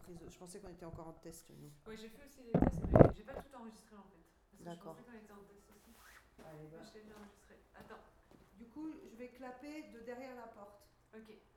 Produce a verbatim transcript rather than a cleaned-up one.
prise. Je pensais qu'on était encore en test, nous. Oui, j'ai fait aussi les tests, mais j'ai pas tout enregistré en fait. Parce que D'accord. je pensais qu'on était en test aussi. Allez, bah. Mais je l'ai bien enregistré. Attends. Du coup, je vais clapper de derrière la porte. Ok.